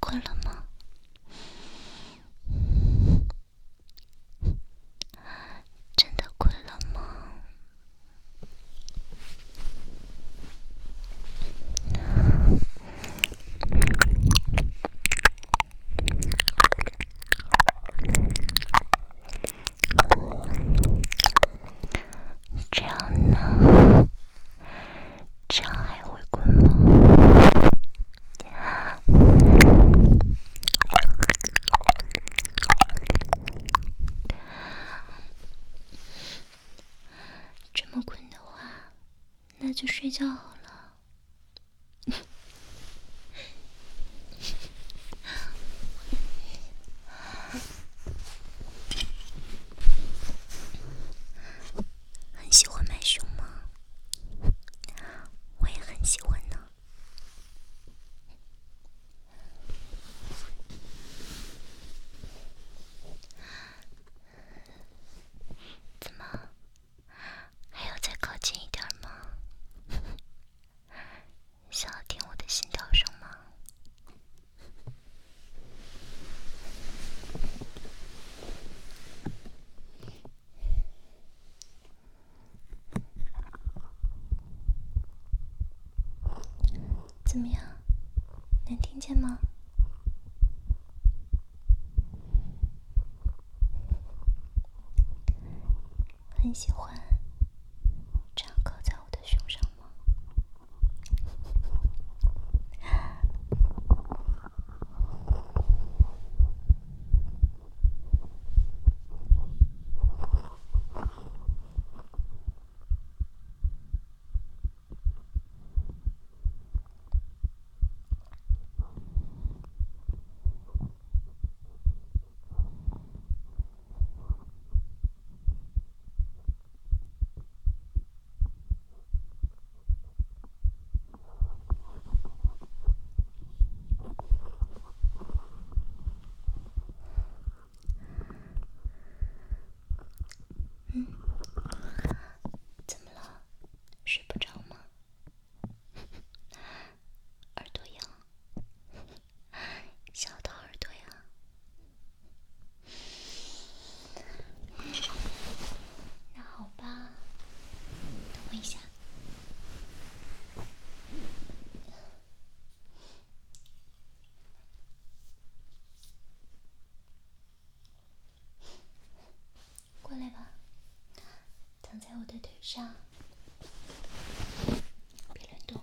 困了吗？真的困了吗？这样呢？这样还会困吗？这么困的话，那就睡觉好了。很喜欢买熊吗？我也很喜欢呢。怎么？还要再靠近一点吗？想要听我的心跳声吗？怎么样？能听见吗？很喜欢这样靠在我的胸上吗？怎么了？睡不着吗？耳朵痒？小到耳朵痒？那好吧，等我一下。过来吧，躺在我的腿上，别乱动。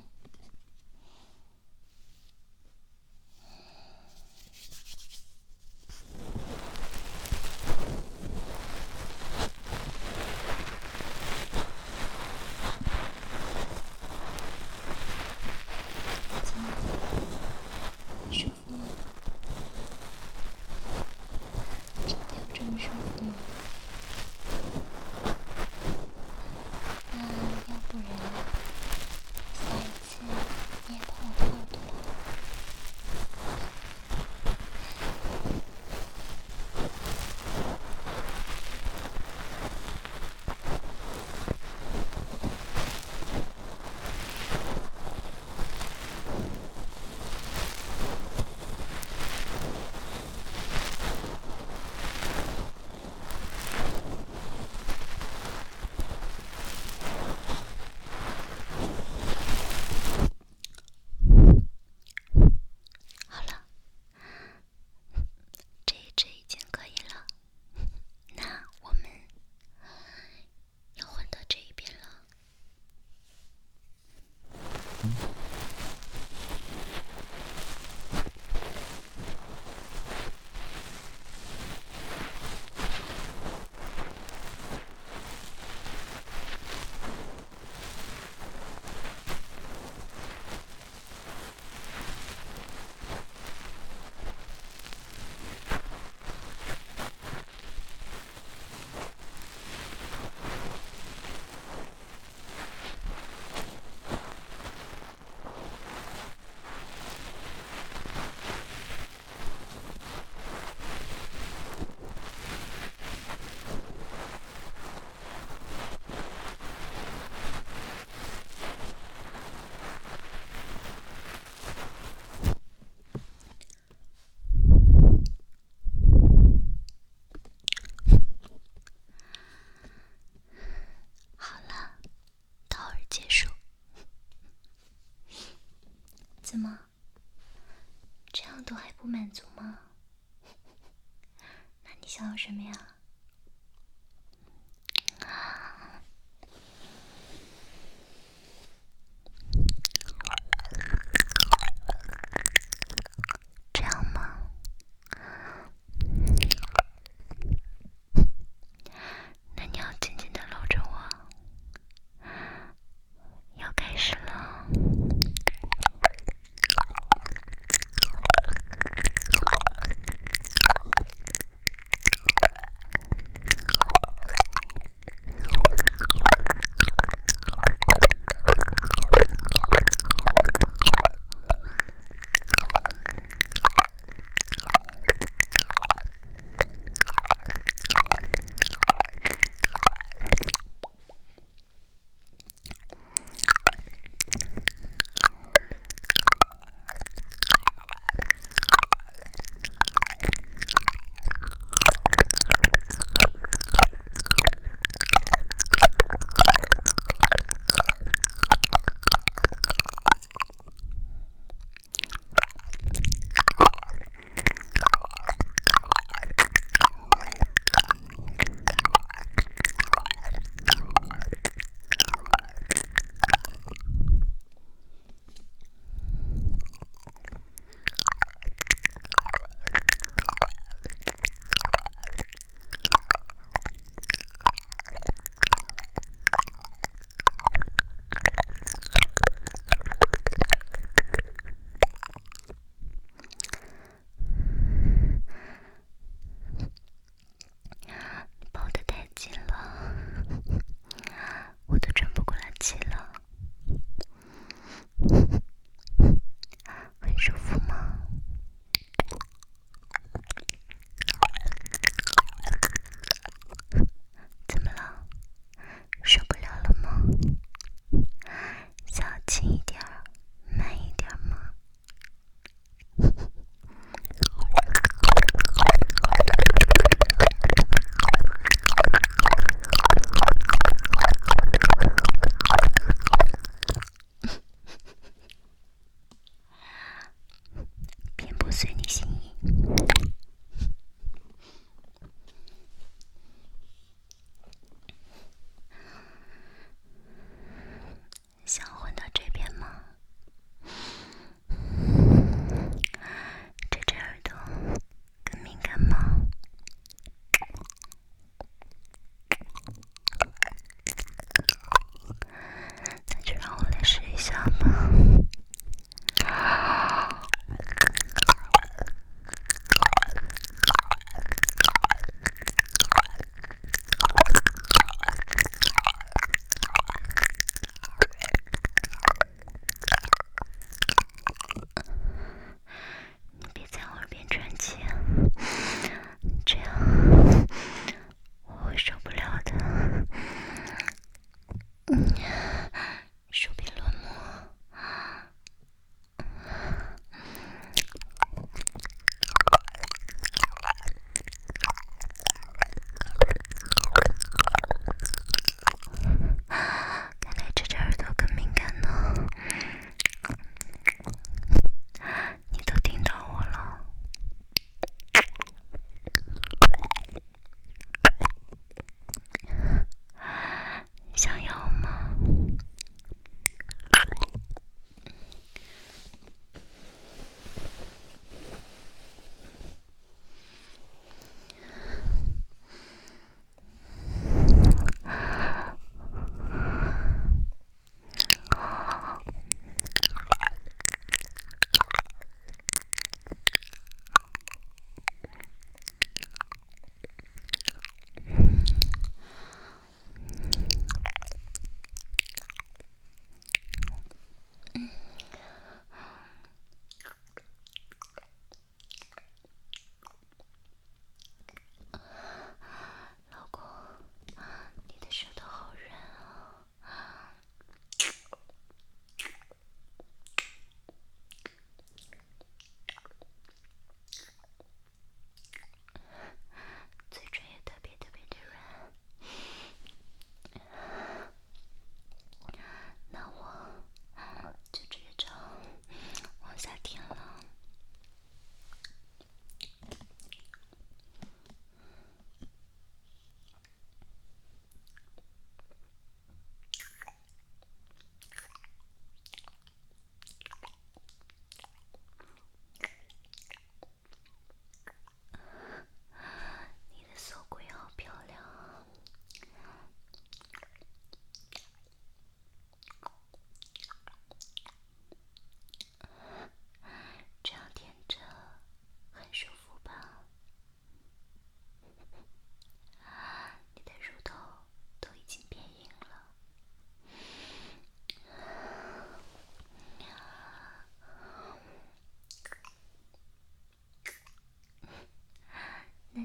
怎么？舒服吗？真的有这么舒服吗？啊？ 都还不满足吗？那你想要什么呀？这样吗？那你要紧紧的搂着我，要开始了。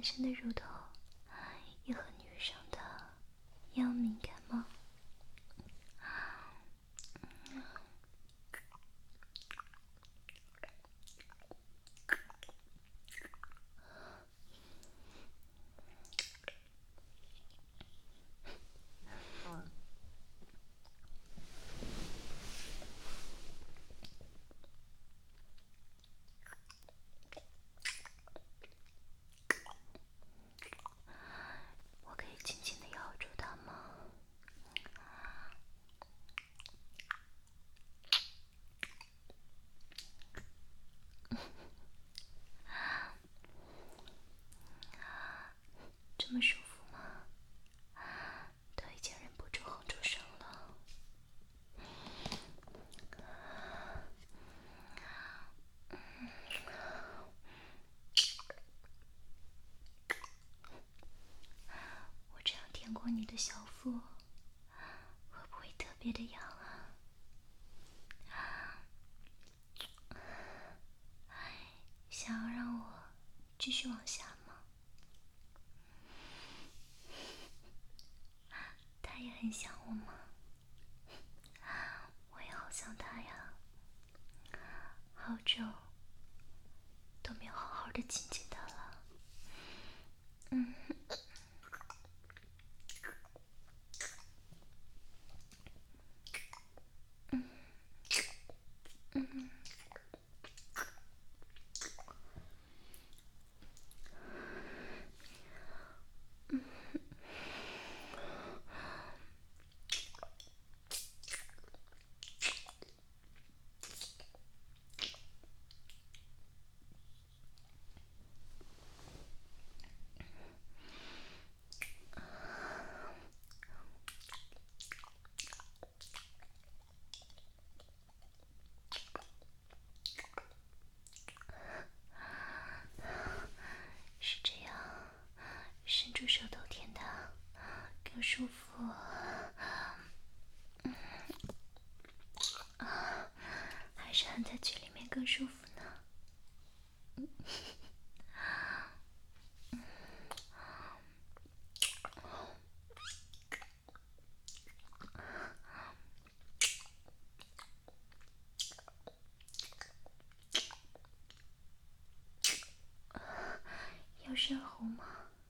男生的乳头也和女生的一样敏感吗？我可以轻轻地咬住它吗？这么舒服吗？都已经忍不住哼出声了。我这样舔过你的小腹，会不会特别的痒啊？想要让我继续往下吗？他也很想我吗？我也好想他呀，好久都没有好好的亲近他了。是这样，伸出手头舔它更舒服。还是含在嘴里面更舒服呢？要深喉吗？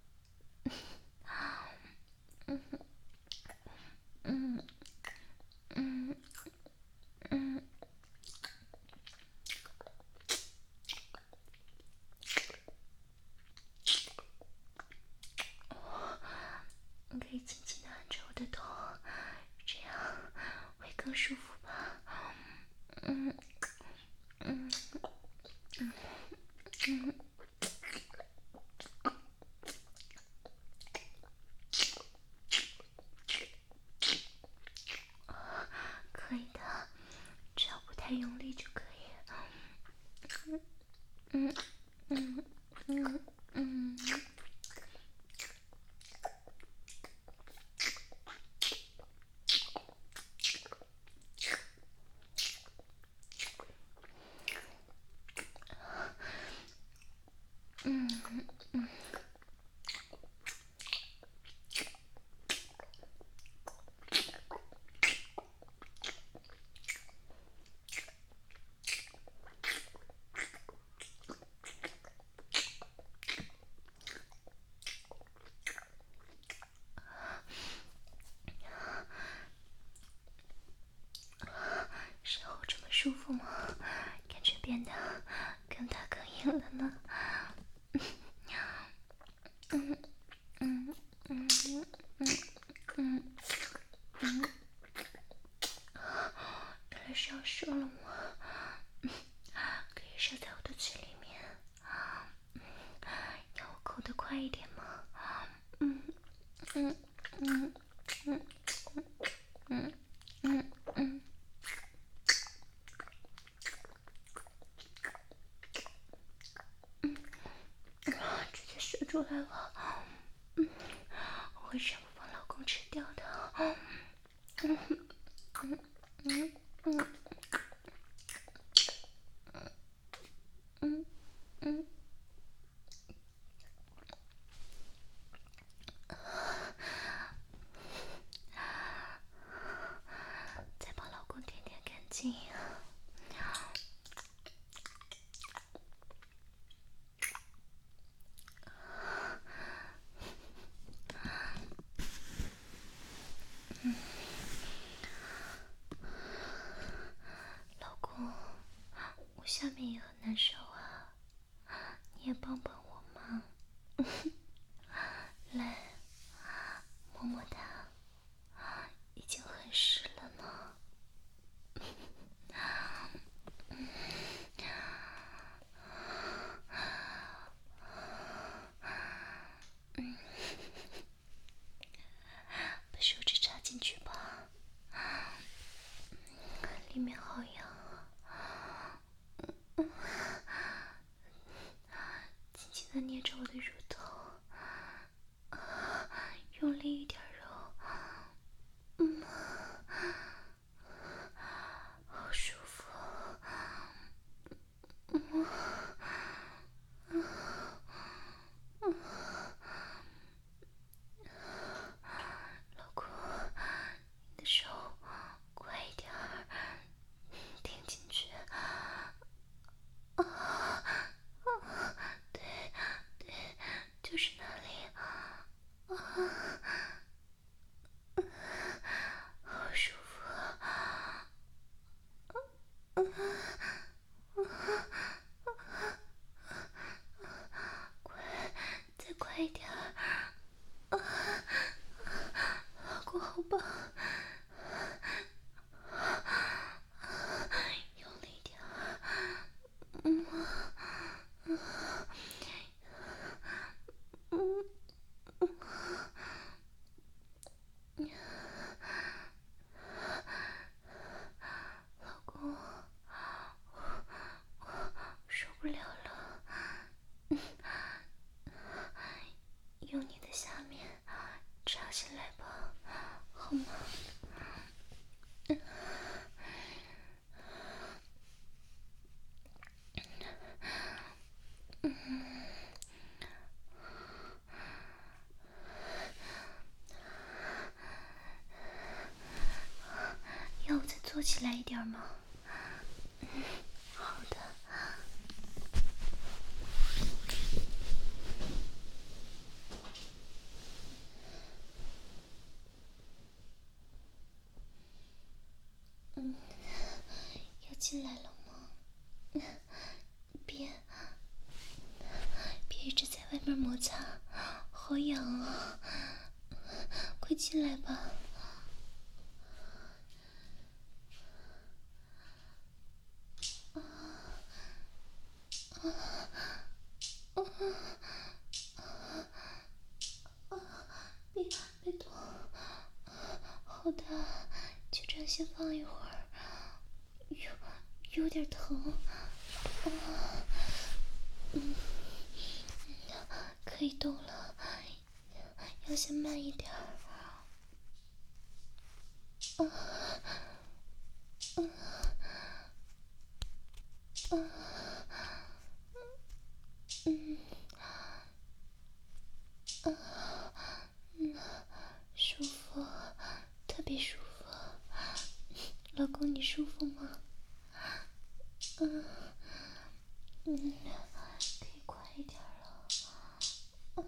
你可以轻轻地按着我的头，这样会更舒服吧？可以的，只要不太用力就可以。身后这么舒服吗？感觉变得更大更硬了呢。原来是要射了吗？可以射在我的嘴里面。要我口得快一点吗？直接射出来了。我会全部帮老公吃掉的。 快点儿！老公好棒！用力点儿！老公，受不了了，用你的下面插进来吧，好吗？要我再坐起来一点吗？好的。要进来了吗？别一直在外面摩擦，好痒啊！快进来吧。别动。好的，就这样先放一会儿。有点疼。可以动了，要先慢一点。舒服，特别舒服。老公，你舒服吗？可以快一点了。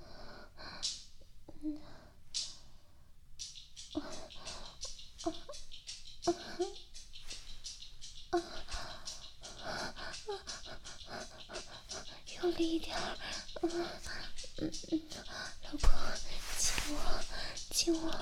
用力一点。老公，亲我。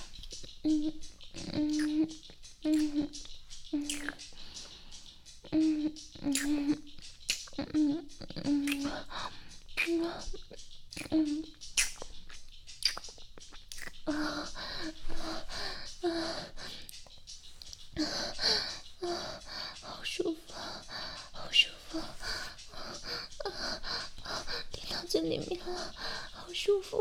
好舒服，好舒服。顶到最里面了，好舒服。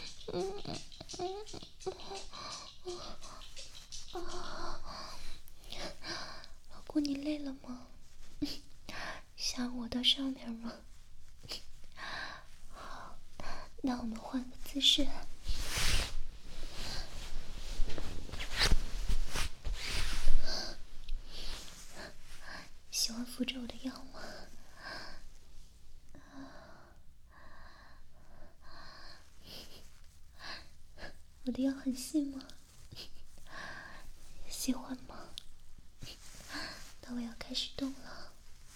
老公，你累了吗？想我到上面吗？好，那我们换个姿势。喜欢扶着我的腰吗？我的腰很细吗？喜欢吗？那我要开始动了。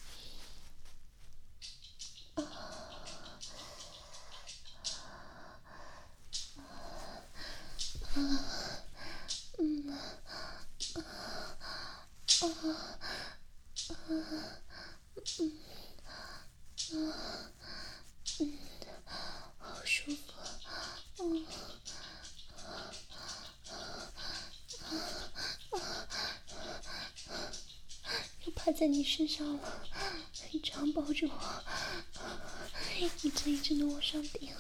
好舒服。又趴在你身上了，你这样抱着我，一直的往上顶。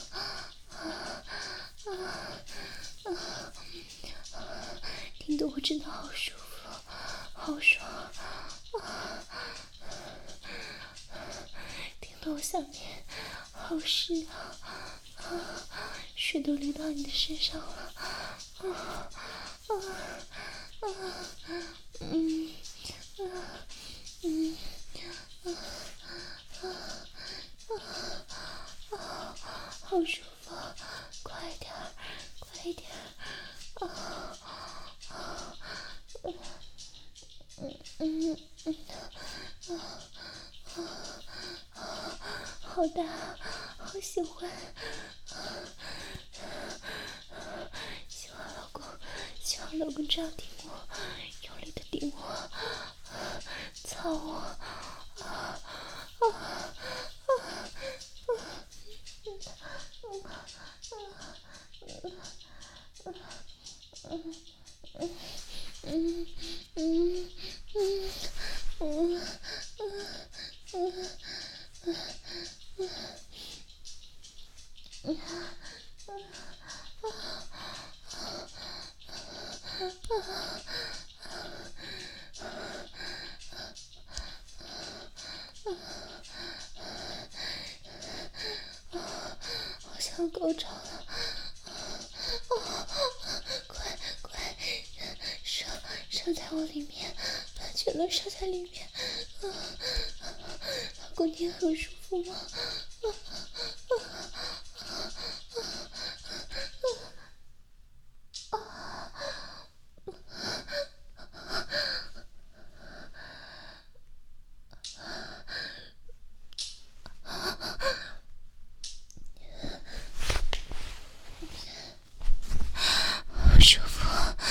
顶得我真的好舒服，好爽。顶得我下面好湿啊，水都流到你的身上了。好舒服，快点，快点。好大，好好喜欢，喜欢老公，喜欢老公这样顶我，用力的顶我，操我，好像高潮了，快，射在我里面，全都射在里面，老公你很舒服吗？好舒服。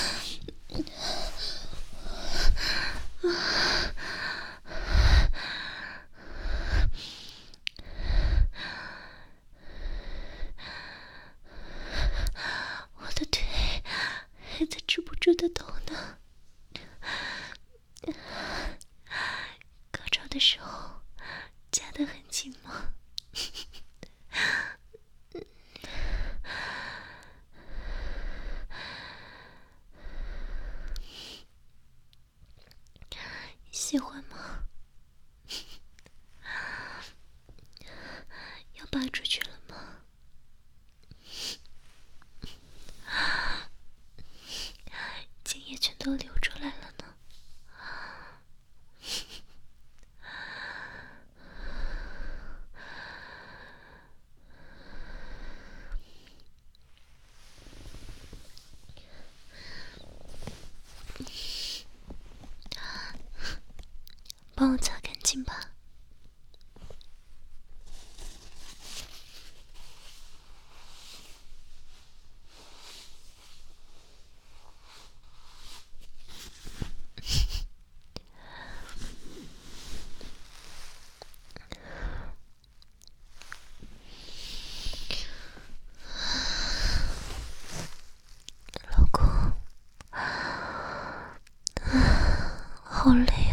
我的腿还在止不住的抖呢。高潮的时候夹得很紧吗？你喜欢吗？要拔出去了吗？精液全都流出来了呢。帮我擦干净吧。老公，好累